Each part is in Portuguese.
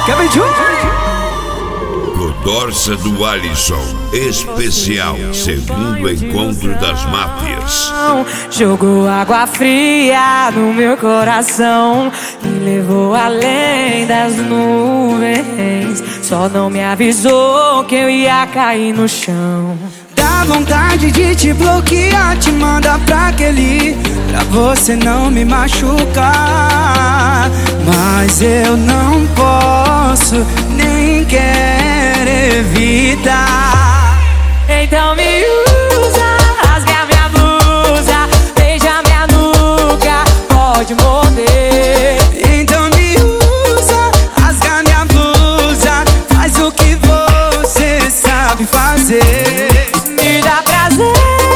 Kevin Júnior. Godorça do Alisson, especial, segundo encontro das máfias. Jogou água fria no meu coração, me levou além das nuvens. Só não me avisou que eu ia cair no chão. Dá vontade de te bloquear, te mandar pra aquele, pra você não me machucar. Mas eu não posso, nem quero evitar. Então me usa, rasga minha blusa, beija minha nuca, pode morder. Então me usa, rasga minha blusa, faz o que você sabe fazer. Me dá prazer,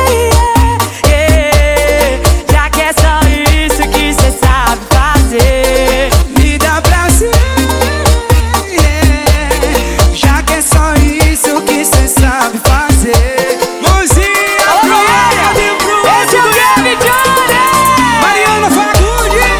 já que é só isso que cê sabe fazer. Me dá prazer, já que é só isso que cê sabe fazer. Mãozinha pro alto e pro Esse é o Kevin Júnior. Mariana Fagundes.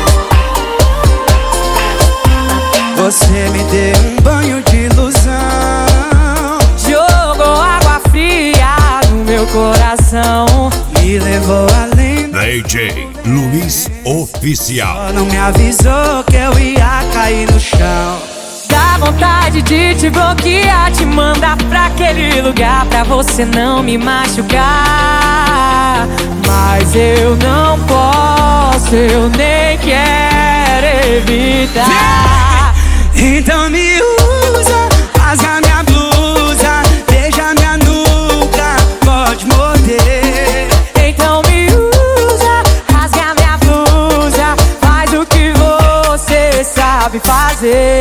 Você me deu um banho de ilusão, Jogou água fria no meu coração, me levou além. DJ Luiz Oficial. Só não me avisou que eu ia cair no chão. dá vontade de te bloquear, te mandar pra aquele lugar pra você não me machucar. Mas eu não posso, eu nem quero evitar. Então me usa, rasga minha blusa, beija minha nuca, pode morder. Então me usa, rasga minha blusa, faz o que você sabe fazer.